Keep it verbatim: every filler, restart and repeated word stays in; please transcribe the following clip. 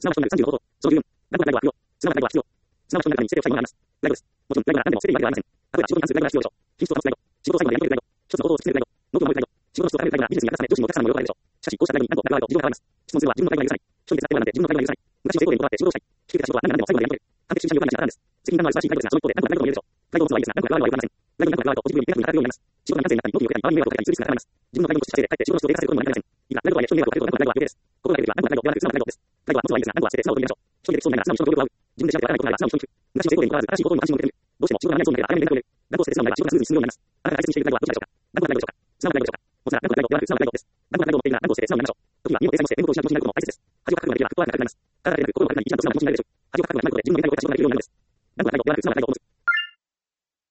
すなわちとになるさんじゅうのこと、その十分、ライブはライブは不要、すなわちライブは必要。すなわちとになるにして最後があります。ライブです。もちろん、ライブなら何でも捨てていいわけではありません。例えば仕事に関するライブが必要でしょう。品質を保つライブ、仕事を最後までやり遂げるライブ、一つのことを突き詰めるライブ、ノートを守るライブ、仕事の質を高めるライブなら技術に役立つため上司にもお客様にも喜ばれるでしょう。しかし、こうしたライブに何とライブは事情が変わります。質問するのは自分のライブが許さない。一人で使ってはなんて自分のライブが許さない。昔の成功例に断って仕事をしたい。引き受けた仕事は何が何でも最後までやり遂げる。完璧主義者によくなる話なパターンです。責任感のある素晴らしいライブですが、その一方で何とかライブとも言えるでしょう。ライブを持つのはいいですが、何とかライブは良くありません。ライブに何とかライブとポジティブにネガティブに働くようになります。仕事に関連になったり、ノートによけたり、周りに迷惑をかけたりするリスクが高まります。自分のライブを少し稼いで、かえって仕事の質を低下することにもなりかねません。いいが、ライブとはいえ、人に迷惑をかけることなくライブは良いです。心がけるべきは、何とかライブをやらなく素直なライブです。ライブは持つのはいいですが、何とか捨てて素直にやりましょう。一人でそうなら素直に人の協力を仰ぐ。自分で調べてわからないことなら素直に人に聞く。昔の成功例にとらず、新しいことにも関心を向けてみる。どうしても仕事が何そうになれば早めに連絡を入れる。ライブを捨てて素直になれば仕事がスムーズに進むようになります。あなたが大切にしているライブはどちらでしょうか。何とかライブでしょうか。素直なライブでしょうか。もちろん、何とかライブをやらなく素直なライブです。何とかライブを持っているなら何とか捨てて素直になりましょう。時には身を訂正もして、身元を失う気持ちになることも大切です。恥をかくことができれば服とはなくなります。体だけでなく心がなくなり一段と素直な気持ちになるでしょう。